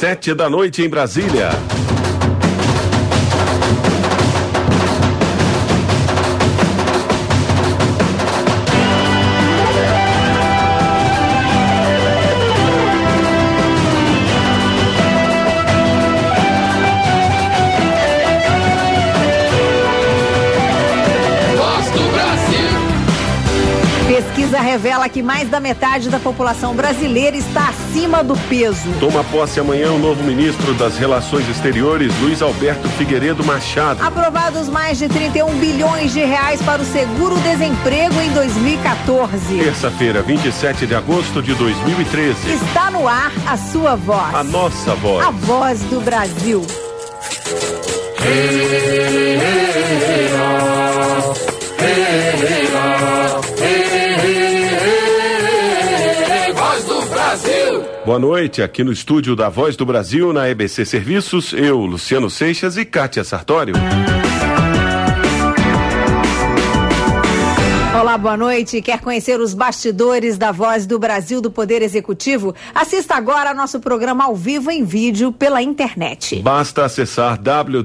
7h em Brasília. Pesquisa revela que mais da metade da população brasileira está acima do peso. Toma posse amanhã o novo ministro das Relações Exteriores, Luiz Alberto Figueiredo Machado. Aprovados mais de 31 bilhões de reais para o seguro-desemprego em 2014. Terça-feira, 27 de agosto de 2013. Está no ar a sua voz. A nossa voz. A voz do Brasil. Voz do Brasil. Boa noite, aqui no estúdio da Voz do Brasil, na EBC Serviços, eu, Luciano Seixas e Kátia Sartório. Olá, boa noite. Quer conhecer os bastidores da Voz do Brasil do Poder Executivo? Assista agora ao nosso programa ao vivo em vídeo pela internet. Basta acessar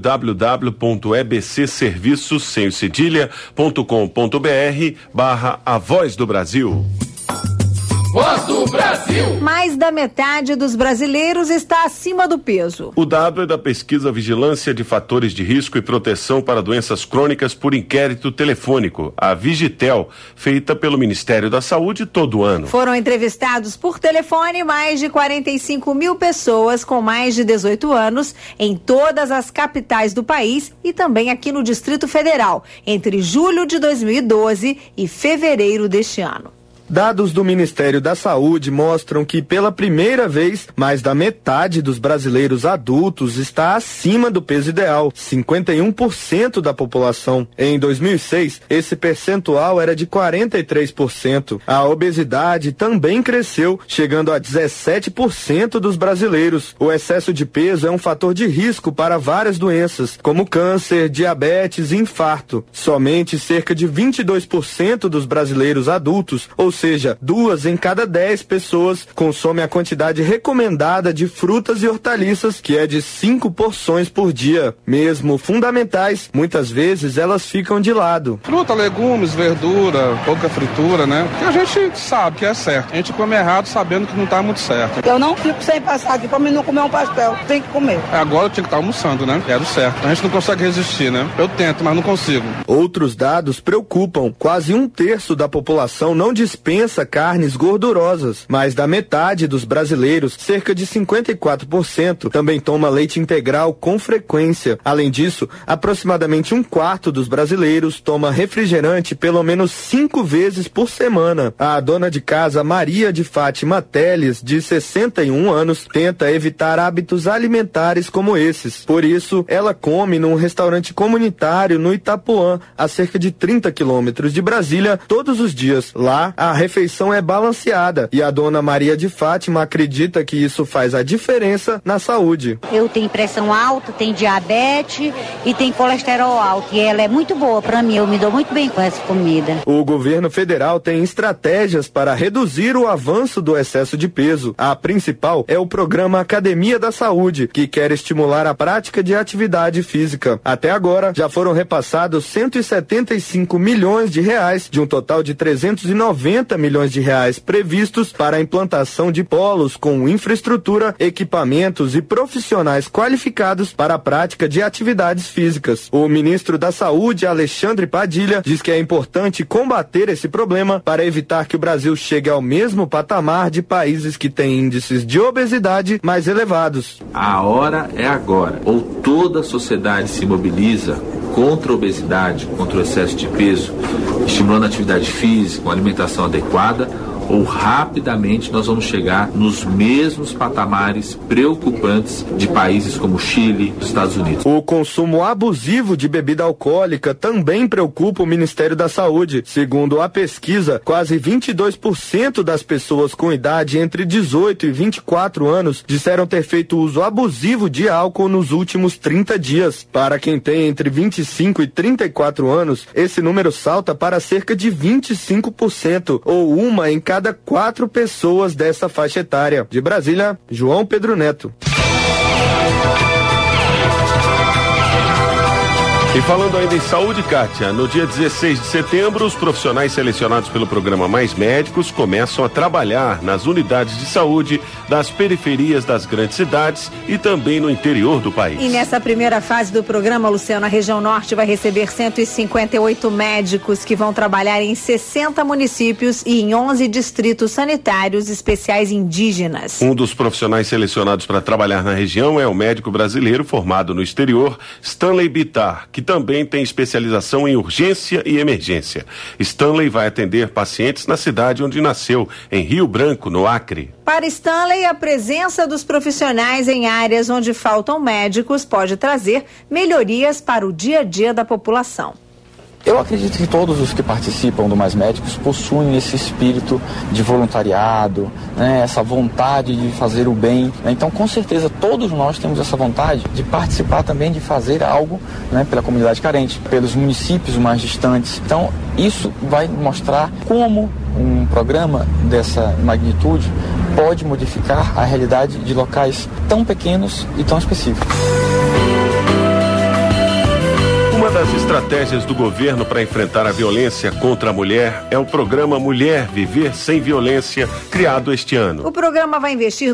www.ebccedilha.com.br/A Voz do Brasil. Voz do Brasil. Mais da metade dos brasileiros está acima do peso. O dado é da pesquisa Vigilância de Fatores de Risco e Proteção para Doenças Crônicas por Inquérito Telefônico, a Vigitel, feita pelo Ministério da Saúde todo ano. Foram entrevistados por telefone mais de 45 mil pessoas com mais de 18 anos em todas as capitais do país e também aqui no Distrito Federal, entre julho de 2012 e fevereiro deste ano. Dados do Ministério da Saúde mostram que, pela primeira vez, mais da metade dos brasileiros adultos está acima do peso ideal, 51% da população. Em 2006, esse percentual era de 43%. A obesidade também cresceu, chegando a 17% dos brasileiros. O excesso de peso é um fator de risco para várias doenças, como câncer, diabetes e infarto. Somente cerca de 22% dos brasileiros adultos, ou seja, 2 em cada 10 pessoas consomem a quantidade recomendada de frutas e hortaliças, que é de 5 porções por dia. Mesmo fundamentais, muitas vezes elas ficam de lado. Fruta, legumes, verdura, pouca fritura, né? Porque a gente sabe que é certo. A gente come errado sabendo que não tá muito certo. Eu não fico sem passar aqui pra mim não comer um pastel. Tem que comer. Agora eu tinha que estar almoçando, né? Era o certo. A gente não consegue resistir, né? Eu tento, mas não consigo. Outros dados preocupam. Quase 1/3 da população não dispensa carnes gordurosas. Mais da metade dos brasileiros, cerca de 54%, também toma leite integral com frequência. Além disso, aproximadamente 1/4 dos brasileiros toma refrigerante pelo menos 5 vezes por semana. A dona de casa Maria de Fátima Teles, de 61 anos, tenta evitar hábitos alimentares como esses. Por isso, ela come num restaurante comunitário no Itapuã, a cerca de 30 quilômetros de Brasília, todos os dias. Lá, a refeição é balanceada e a dona Maria de Fátima acredita que isso faz a diferença na saúde. Eu tenho pressão alta, tenho diabetes e tenho colesterol alto e ela é muito boa para mim, eu me dou muito bem com essa comida. O governo federal tem estratégias para reduzir o avanço do excesso de peso. A principal é o programa Academia da Saúde, que quer estimular a prática de atividade física. Até agora, já foram repassados 175 milhões de reais de um total de 390 milhões de reais previstos para a implantação de polos com infraestrutura, equipamentos e profissionais qualificados para a prática de atividades físicas. O ministro da Saúde, Alexandre Padilha, diz que é importante combater esse problema para evitar que o Brasil chegue ao mesmo patamar de países que têm índices de obesidade mais elevados. A hora é agora. Ou toda a sociedade se mobiliza contra a obesidade, contra o excesso de peso, estimulando a atividade física, uma alimentação adequada, ou rapidamente nós vamos chegar nos mesmos patamares preocupantes de países como Chile e Estados Unidos. O consumo abusivo de bebida alcoólica também preocupa o Ministério da Saúde. Segundo a pesquisa, quase 22% das pessoas com idade entre 18 e 24 anos disseram ter feito uso abusivo de álcool nos últimos 30 dias. Para quem tem entre 25 e 34 anos, esse número salta para cerca de 25%, ou uma em cada 4 pessoas dessa faixa etária. De Brasília, João Pedro Neto. E falando ainda em saúde, Kátia, no dia 16 de setembro, os profissionais selecionados pelo programa Mais Médicos começam a trabalhar nas unidades de saúde das periferias das grandes cidades e também no interior do país. E nessa primeira fase do programa, Luciano, a região norte vai receber 158 médicos que vão trabalhar em 60 municípios e em 11 distritos sanitários especiais indígenas. Um dos profissionais selecionados para trabalhar na região é o médico brasileiro formado no exterior, Stanley Bittar, que também tem especialização em urgência e emergência. Stanley vai atender pacientes na cidade onde nasceu, em Rio Branco, no Acre. Para Stanley, a presença dos profissionais em áreas onde faltam médicos pode trazer melhorias para o dia a dia da população. Eu acredito que todos os que participam do Mais Médicos possuem esse espírito de voluntariado, né, essa vontade de fazer o bem. Né? Então, com certeza, todos nós temos essa vontade de participar também, de fazer algo, né, pela comunidade carente, pelos municípios mais distantes. Então, isso vai mostrar como um programa dessa magnitude pode modificar a realidade de locais tão pequenos e tão específicos. Uma das estratégias do governo para enfrentar a violência contra a mulher é o programa Mulher Viver Sem Violência, criado este ano. O programa vai investir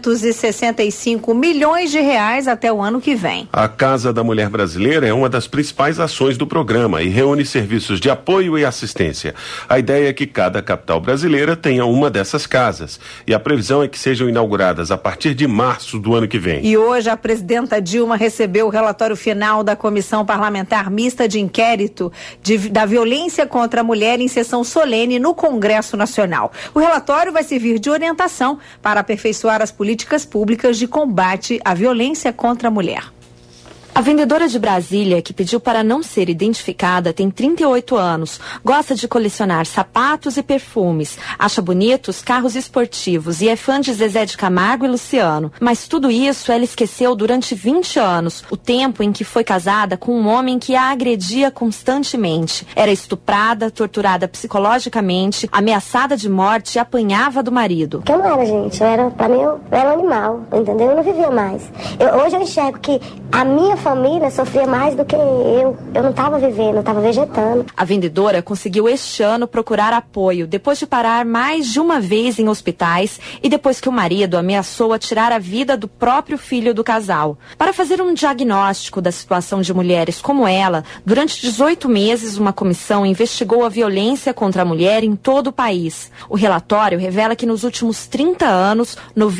265 milhões de reais até o ano que vem. A Casa da Mulher Brasileira é uma das principais ações do programa e reúne serviços de apoio e assistência. A ideia é que cada capital brasileira tenha uma dessas casas e a previsão é que sejam inauguradas a partir de março do ano que vem. E hoje a presidenta Dilma recebeu o relatório final da Comissão Parlamentar Mista de Inquérito da Violência contra a Mulher em sessão solene no Congresso Nacional. O relatório vai servir de orientação para aperfeiçoar as políticas públicas de combate à violência contra a mulher. A vendedora de Brasília, que pediu para não ser identificada, tem 38 anos, gosta de colecionar sapatos e perfumes, acha bonitos carros esportivos e é fã de Zezé de Camargo e Luciano. Mas tudo isso ela esqueceu durante 20 anos, o tempo em que foi casada com um homem que a agredia constantemente. Era estuprada, torturada psicologicamente, ameaçada de morte e apanhava do marido. Eu não era, gente. Pra mim, eu era um animal, entendeu? Eu não vivia mais. Hoje eu enxergo que a minha família sofria mais do que eu. Eu não estava vivendo, eu estava vegetando. A vendedora conseguiu este ano procurar apoio, depois de parar mais de uma vez em hospitais e depois que o marido ameaçou a tirar a vida do próprio filho do casal. Para fazer um diagnóstico da situação de mulheres como ela, durante 18 meses uma comissão investigou a violência contra a mulher em todo o país. O relatório revela que nos últimos 30 anos,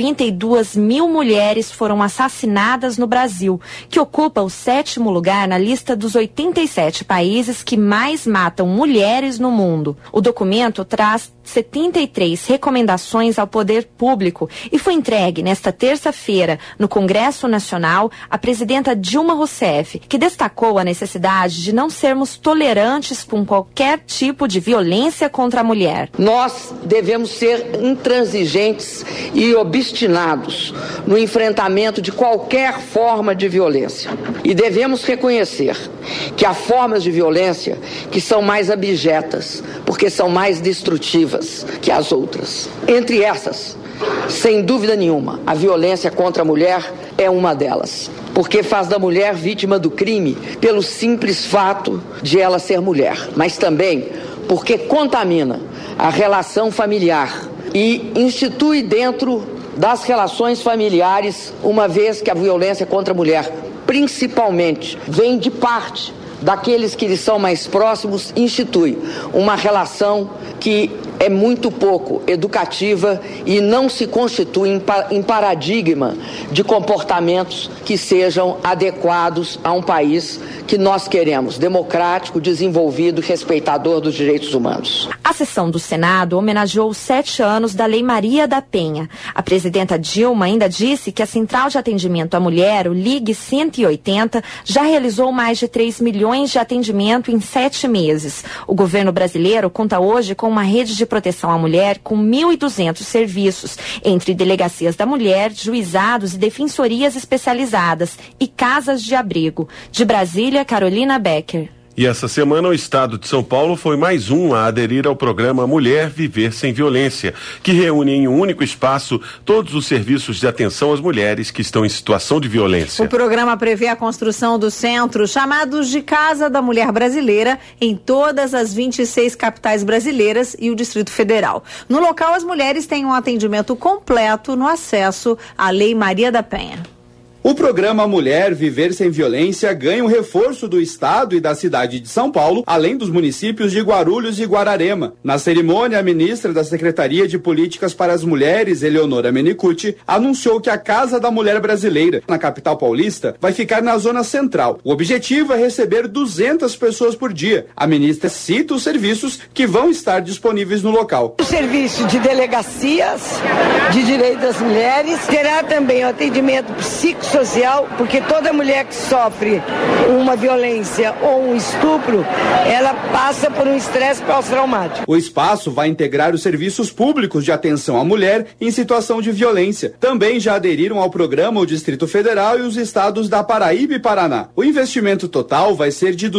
92 mil mulheres foram assassinadas no Brasil, que ocupa o 7º lugar na lista dos 87 países que mais matam mulheres no mundo. O documento traz 73 recomendações ao poder público e foi entregue nesta terça-feira no Congresso Nacional à presidenta Dilma Rousseff, que destacou a necessidade de não sermos tolerantes com qualquer tipo de violência contra a mulher. Nós devemos ser intransigentes e obstinados no enfrentamento de qualquer forma de violência. E devemos reconhecer que há formas de violência que são mais abjetas, porque são mais destrutivas que as outras. Entre essas, sem dúvida nenhuma, a violência contra a mulher é uma delas, porque faz da mulher vítima do crime pelo simples fato de ela ser mulher, mas também porque contamina a relação familiar e institui dentro das relações familiares, uma vez que a violência contra a mulher principalmente vem de parte daqueles que lhes são mais próximos, institui uma relação que é muito pouco educativa e não se constitui em paradigma de comportamentos que sejam adequados a um país que nós queremos, democrático, desenvolvido e respeitador dos direitos humanos. A sessão do Senado homenageou os 7 anos da Lei Maria da Penha. A presidenta Dilma ainda disse que a Central de Atendimento à Mulher, o Ligue 180, já realizou mais de 3 milhões de atendimento em 7 meses. O governo brasileiro conta hoje com uma rede de proteção à mulher com 1.200 serviços, entre delegacias da mulher, juizados e defensorias especializadas e casas de abrigo. De Brasília, Carolina Becker. E essa semana o estado de São Paulo foi mais um a aderir ao programa Mulher Viver Sem Violência, que reúne em um único espaço todos os serviços de atenção às mulheres que estão em situação de violência. O programa prevê a construção dos centros chamados de Casa da Mulher Brasileira em todas as 26 capitais brasileiras e o Distrito Federal. No local, as mulheres têm um atendimento completo no acesso à Lei Maria da Penha. O programa Mulher Viver Sem Violência ganha um reforço do Estado e da cidade de São Paulo, além dos municípios de Guarulhos e Guararema. Na cerimônia, a ministra da Secretaria de Políticas para as Mulheres, Eleonora Menicucci, anunciou que a Casa da Mulher Brasileira, na capital paulista, vai ficar na zona central. O objetivo é receber 200 pessoas por dia. A ministra cita os serviços que vão estar disponíveis no local. O serviço de delegacias de direitos das mulheres terá também o atendimento psicossocial, porque toda mulher que sofre uma violência ou um estupro, ela passa por um estresse pós-traumático. O espaço vai integrar os serviços públicos de atenção à mulher em situação de violência. Também já aderiram ao programa o Distrito Federal e os estados da Paraíba e Paraná. O investimento total vai ser de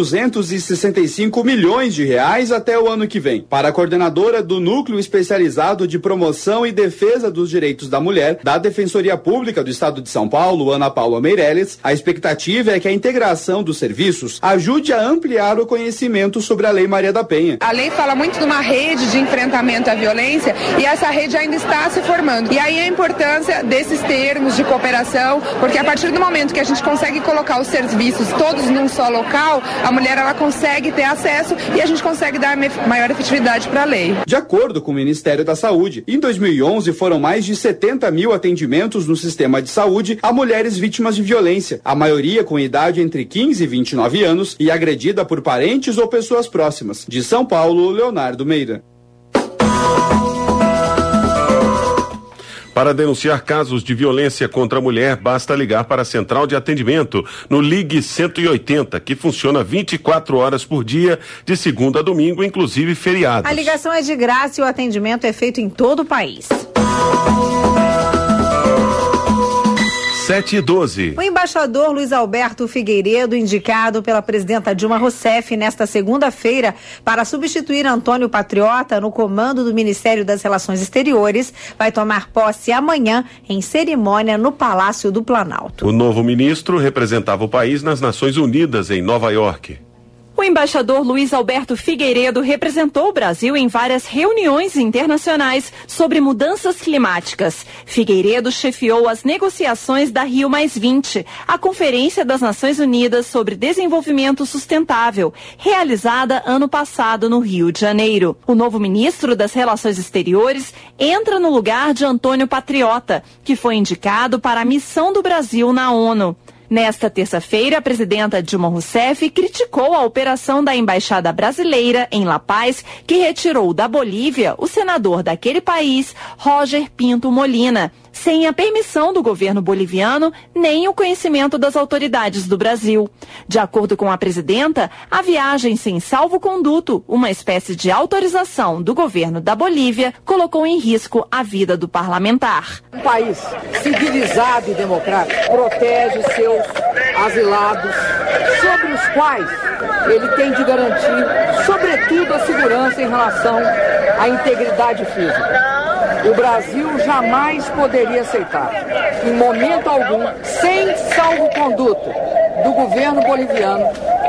265 milhões de reais até o ano que vem. Para a coordenadora do Núcleo Especializado de Promoção e Defesa dos Direitos da Mulher da Defensoria Pública do Estado de São Paulo, Ana Paula Meirelles, a expectativa é que a integração dos serviços ajude a ampliar o conhecimento sobre a Lei Maria da Penha. A lei fala muito de uma rede de enfrentamento à violência e essa rede ainda está se formando. E aí a importância desses termos de cooperação, porque a partir do momento que a gente consegue colocar os serviços todos num só local, a mulher ela consegue ter acesso e a gente consegue dar maior efetividade para a lei. De acordo com o Ministério da Saúde, em 2011 foram mais de 70 mil atendimentos no sistema de saúde a mulheres vítimas de violência, a maioria com idade entre 15 e 29 anos e agredida por parentes ou pessoas próximas. De São Paulo, Leonardo Meira. Para denunciar casos de violência contra a mulher, basta ligar para a Central de Atendimento no Ligue 180, que funciona 24 horas por dia, de segunda a domingo, inclusive feriados. A ligação é de graça e o atendimento é feito em todo o país. 7:12. O embaixador Luiz Alberto Figueiredo, indicado pela presidenta Dilma Rousseff nesta segunda-feira para substituir Antônio Patriota no comando do Ministério das Relações Exteriores, vai tomar posse amanhã em cerimônia no Palácio do Planalto. O novo ministro representava o país nas Nações Unidas em Nova York. O embaixador Luiz Alberto Figueiredo representou o Brasil em várias reuniões internacionais sobre mudanças climáticas. Figueiredo chefiou as negociações da Rio+20, a Conferência das Nações Unidas sobre Desenvolvimento Sustentável, realizada ano passado no Rio de Janeiro. O novo ministro das Relações Exteriores entra no lugar de Antônio Patriota, que foi indicado para a missão do Brasil na ONU. Nesta terça-feira, a presidenta Dilma Rousseff criticou a operação da Embaixada Brasileira em La Paz, que retirou da Bolívia o senador daquele país, Roger Pinto Molina, sem a permissão do governo boliviano nem o conhecimento das autoridades do Brasil. De acordo com a presidenta, a viagem sem salvo-conduto, uma espécie de autorização do governo da Bolívia, colocou em risco a vida do parlamentar. Um país civilizado e democrático protege seus asilados, sobre os quais ele tem de garantir, sobretudo, a segurança em relação à integridade física. O Brasil jamais poderia aceitar, em momento algum, sem salvo-conduto do governo boliviano,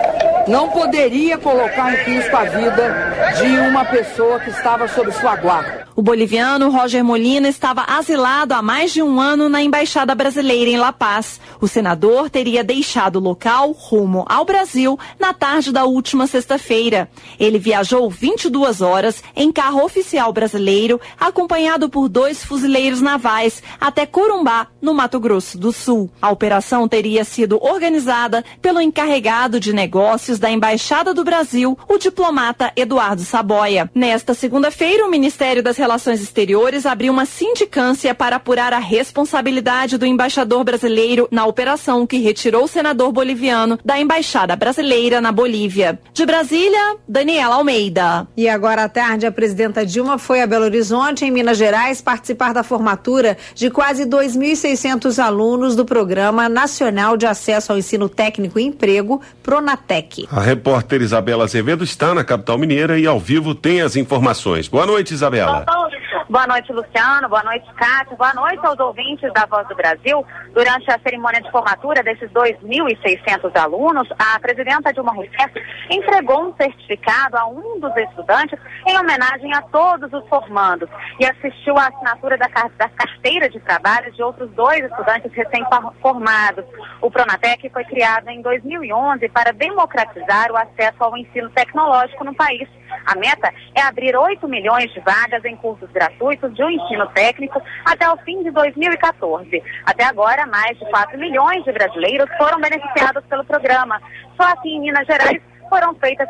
não poderia colocar em risco a vida de uma pessoa que estava sob sua guarda. O boliviano Roger Molina estava asilado há mais de um ano na Embaixada Brasileira em La Paz. O senador teria deixado o local rumo ao Brasil na tarde da última sexta-feira. Ele viajou 22 horas em carro oficial brasileiro, acompanhado por 2 fuzileiros navais, até Corumbá, no Mato Grosso do Sul. A operação teria sido organizada pelo encarregado de negócios da Embaixada do Brasil, o diplomata Eduardo Eduardo Saboia. Nesta segunda-feira, o Ministério das Relações Exteriores abriu uma sindicância para apurar a responsabilidade do embaixador brasileiro na operação que retirou o senador boliviano da Embaixada Brasileira na Bolívia. De Brasília, Daniela Almeida. E agora à tarde, a presidenta Dilma foi a Belo Horizonte, em Minas Gerais, participar da formatura de quase 2.600 alunos do Programa Nacional de Acesso ao Ensino Técnico e Emprego, Pronatec. A repórter Isabela Azevedo está na capital mineira e ao vivo tem as informações. Boa noite, Isabela. Boa noite, Luciano. Boa noite, Cátia. Boa noite aos ouvintes da Voz do Brasil. Durante a cerimônia de formatura desses 2.600 alunos, a presidenta Dilma Rousseff entregou um certificado a um dos estudantes em homenagem a todos os formandos e assistiu à assinatura da carteira de trabalho de outros 2 estudantes recém-formados. O Pronatec foi criado em 2011 para democratizar o acesso ao ensino tecnológico no país. A meta é abrir 8 milhões de vagas em cursos gratuitos de ensino técnico até o fim de 2014. Até agora, mais de 4 milhões de brasileiros foram beneficiados pelo programa. Só aqui em Minas Gerais foram feitas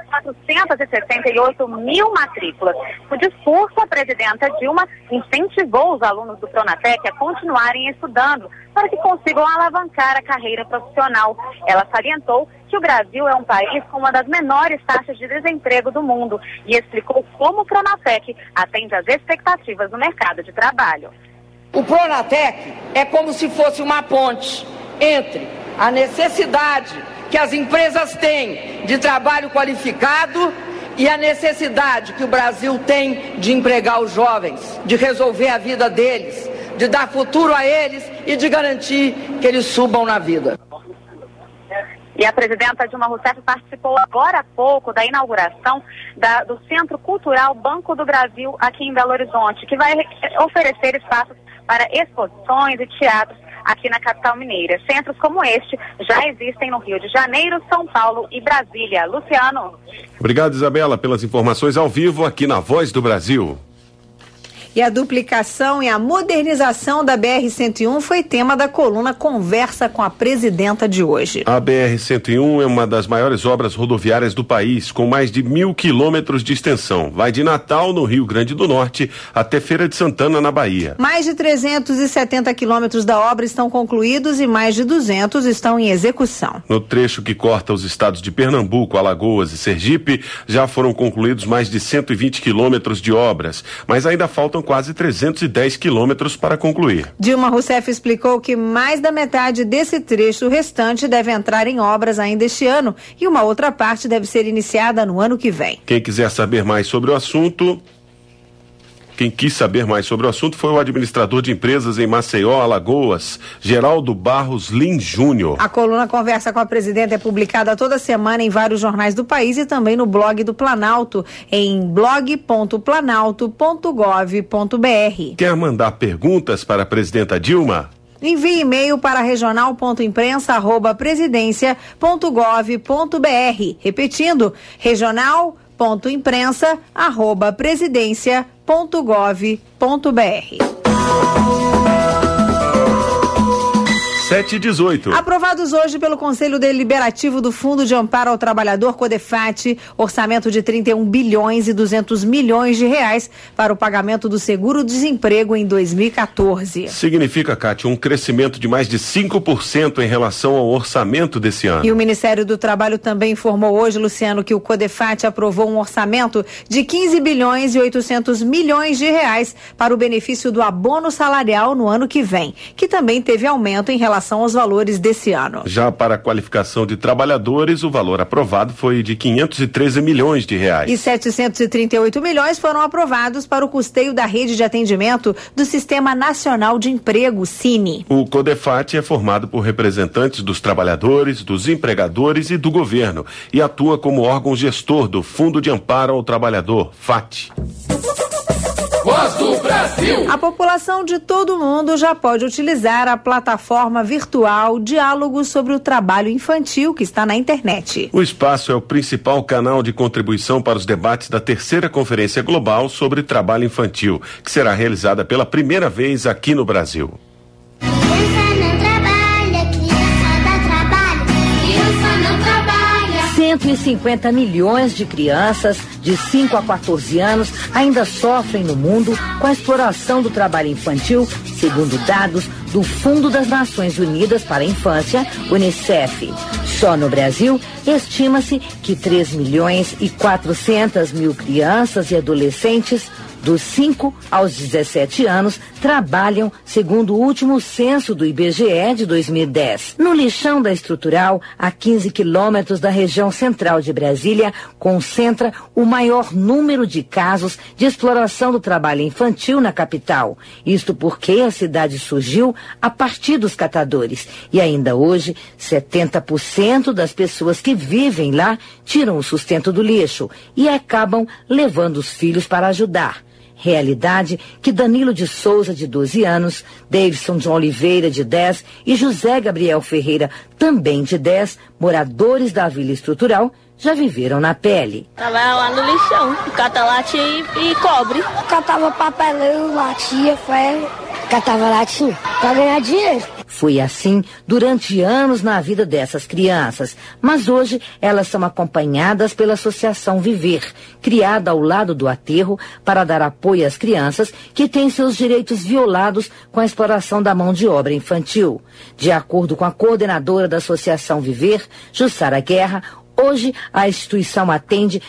468 mil matrículas. No discurso, a presidenta Dilma incentivou os alunos do Pronatec a continuarem estudando para que consigam alavancar a carreira profissional. Ela salientou que o Brasil é um país com uma das menores taxas de desemprego do mundo e explicou como o Pronatec atende às expectativas do mercado de trabalho. O Pronatec é como se fosse uma ponte entre a necessidade que as empresas têm de trabalho qualificado e a necessidade que o Brasil tem de empregar os jovens, de resolver a vida deles, de dar futuro a eles e de garantir que eles subam na vida. E a presidenta Dilma Rousseff participou agora há pouco da inauguração do Centro Cultural Banco do Brasil aqui em Belo Horizonte, que vai oferecer espaços para exposições e teatros aqui na capital mineira. Centros como este já existem no Rio de Janeiro, São Paulo e Brasília. Luciano. Obrigado, Isabela, pelas informações ao vivo aqui na Voz do Brasil. E a duplicação e a modernização da BR-101 foi tema da coluna Conversa com a Presidenta de hoje. A BR-101 é uma das maiores obras rodoviárias do país, com mais de 1.000 quilômetros de extensão. Vai de Natal, no Rio Grande do Norte, até Feira de Santana, na Bahia. Mais de 370 quilômetros da obra estão concluídos e mais de 200 estão em execução. No trecho que corta os estados de Pernambuco, Alagoas e Sergipe, já foram concluídos mais de 120 quilômetros de obras, mas ainda faltam quase 310 quilômetros para concluir. Dilma Rousseff explicou que mais da metade desse trecho restante deve entrar em obras ainda este ano e uma outra parte deve ser iniciada no ano que vem. Quem quis saber mais sobre o assunto foi o administrador de empresas em Maceió, Alagoas, Geraldo Barros Lins Júnior. A coluna Conversa com a Presidenta é publicada toda semana em vários jornais do país e também no blog do Planalto, em blog.planalto.gov.br. Quer mandar perguntas para a presidenta Dilma? Envie e-mail para regional.imprensa@presidencia.gov.br. Repetindo, regional.imprensa@presidencia.gov.br. Aprovados hoje pelo Conselho Deliberativo do Fundo de Amparo ao Trabalhador, CODEFAT, orçamento de 31 bilhões e 200 milhões de reais para o pagamento do seguro-desemprego em 2014. Significa, Cátia, um crescimento de mais de 5% em relação ao orçamento desse ano. E o Ministério do Trabalho também informou hoje, Luciano, que o CODEFAT aprovou um orçamento de 15 bilhões e 800 milhões de reais para o benefício do abono salarial no ano que vem, que também teve aumento em relação aos valores desse ano. Já para a qualificação de trabalhadores, o valor aprovado foi de 513 milhões de reais. E 738 milhões foram aprovados para o custeio da rede de atendimento do Sistema Nacional de Emprego, SINE. O CODEFAT é formado por representantes dos trabalhadores, dos empregadores e do governo e atua como órgão gestor do Fundo de Amparo ao Trabalhador, FAT. Voz do Brasil. A população de todo o mundo já pode utilizar a plataforma virtual Diálogos sobre o Trabalho Infantil, que está na internet. O espaço é o principal canal de contribuição para os debates da terceira Conferência Global sobre Trabalho Infantil, que será realizada pela primeira vez aqui no Brasil. 160 150 milhões de crianças de 5 a 14 anos ainda sofrem no mundo com a exploração do trabalho infantil, segundo dados do Fundo das Nações Unidas para a Infância, UNICEF. Só no Brasil, estima-se que 3.400.000 crianças e adolescentes dos 5 aos 17 anos trabalham, segundo o último censo do IBGE de 2010. No lixão da Estrutural, a 15 quilômetros da região central de Brasília, concentra o maior número de casos de exploração do trabalho infantil na capital. Isto porque a cidade surgiu a partir dos catadores. E ainda hoje, 70% das pessoas que vivem lá tiram o sustento do lixo e acabam levando os filhos para ajudar. Realidade que Danilo de Souza, de 12 anos, Davidson de Oliveira, de 10 e José Gabriel Ferreira, também de 10, moradores da Vila Estrutural, já viveram na pele. Trabalhava lá no lixão, cata latinha e cobre. Catava papelão, latinha, ferro, catava latinha pra ganhar dinheiro. Foi assim durante anos na vida dessas crianças, mas hoje elas são acompanhadas pela Associação Viver, criada ao lado do aterro para dar apoio às crianças que têm seus direitos violados com a exploração da mão de obra infantil. De acordo com a coordenadora da Associação Viver, Jussara Guerra, hoje a instituição atende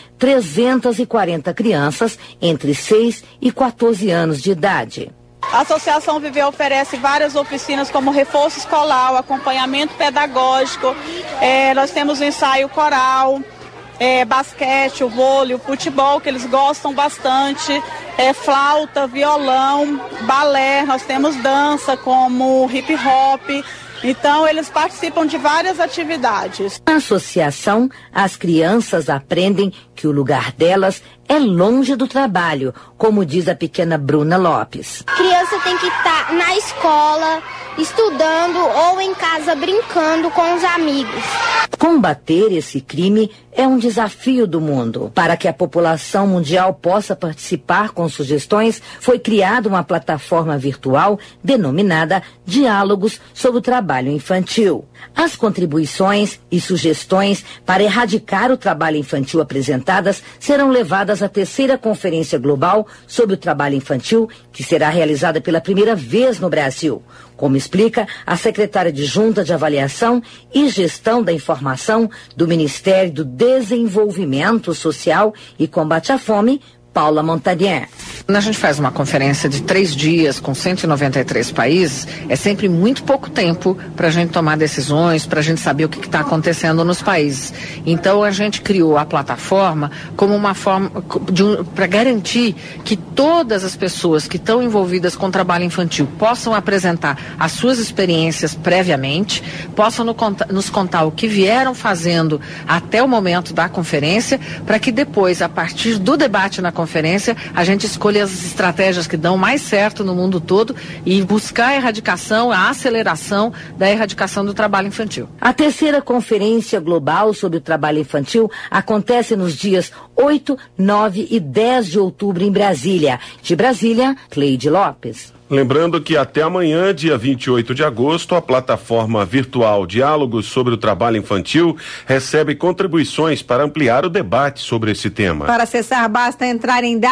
340 crianças entre 6 e 14 anos de idade. A Associação Viver oferece várias oficinas como reforço escolar, acompanhamento pedagógico, nós temos o ensaio coral, basquete, o vôlei, o futebol, que eles gostam bastante, flauta, violão, balé, nós temos dança como hip hop. Então, eles participam de várias atividades. Na associação, as crianças aprendem que o lugar delas é longe do trabalho, como diz a pequena Bruna Lopes. A criança tem que estar na escola, estudando ou em casa brincando com os amigos. Combater esse crime é um desafio do mundo. Para que a população mundial possa participar com sugestões, foi criada uma plataforma virtual denominada Diálogos sobre o Trabalho Infantil. As contribuições e sugestões para erradicar o trabalho infantil apresentadas serão levadas à terceira Conferência Global sobre o Trabalho Infantil, que será realizada pela primeira vez no Brasil. Como explica a secretária adjunta de Avaliação e Gestão da Informação do Ministério do Desenvolvimento Social e Combate à Fome, Paula Montagnier. Quando a gente faz uma conferência de 3 dias com 193 países, é sempre muito pouco tempo para a gente tomar decisões, para a gente saber o que está acontecendo nos países. Então a gente criou a plataforma como uma forma para garantir que todas as pessoas que estão envolvidas com o trabalho infantil possam apresentar as suas experiências previamente, possam nos contar o que vieram fazendo até o momento da conferência, para que depois, a partir do debate na conferência, a gente escolha as estratégias que dão mais certo no mundo todo e buscar a erradicação, a aceleração da erradicação do trabalho infantil. A terceira Conferência Global sobre o Trabalho Infantil acontece nos dias 8, 9 e 10 de outubro em Brasília. De Brasília, Cleide Lopes. Lembrando que até amanhã, dia 28 de agosto, a plataforma virtual Diálogos sobre o Trabalho Infantil recebe contribuições para ampliar o debate sobre esse tema. Para acessar, basta entrar em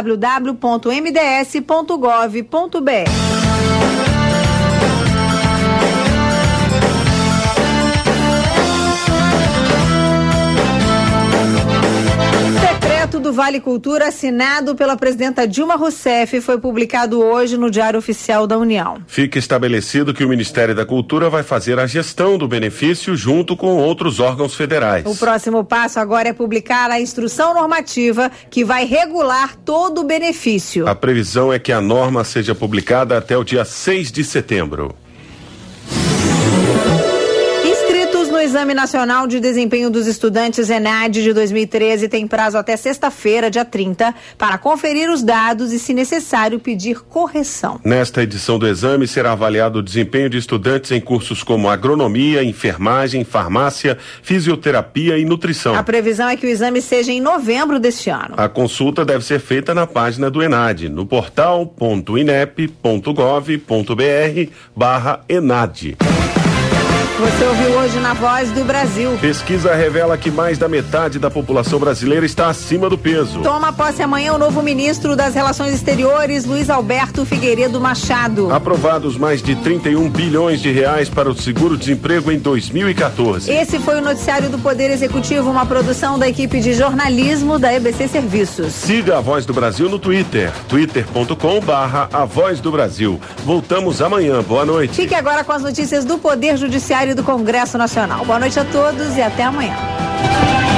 www.mds.gov.br. Do Vale Cultura, assinado pela presidenta Dilma Rousseff, foi publicado hoje no Diário Oficial da União. Fica estabelecido que o Ministério da Cultura vai fazer a gestão do benefício junto com outros órgãos federais. O próximo passo agora é publicar a instrução normativa que vai regular todo o benefício. A previsão é que a norma seja publicada até o dia 6 de setembro. No Exame Nacional de Desempenho dos Estudantes ENAD de 2013 tem prazo até sexta-feira, dia 30, para conferir os dados e, se necessário, pedir correção. Nesta edição do exame será avaliado o desempenho de estudantes em cursos como agronomia, enfermagem, farmácia, fisioterapia e nutrição. A previsão é que o exame seja em novembro deste ano. A consulta deve ser feita na página do ENAD, no portal.inep.gov.br/ENAD. Você ouviu hoje na Voz do Brasil. Pesquisa revela que mais da metade da população brasileira está acima do peso. Toma posse amanhã o novo ministro das Relações Exteriores, Luiz Alberto Figueiredo Machado. Aprovados mais de 31 bilhões de reais para o seguro-desemprego em 2014. Esse foi o noticiário do Poder Executivo, uma produção da equipe de jornalismo da EBC Serviços. Siga a Voz do Brasil no Twitter, twitter.com/A Voz do Brasil. Voltamos amanhã. Boa noite. Fique agora com as notícias do Poder Judiciário e do Congresso Nacional. Boa noite a todos e até amanhã.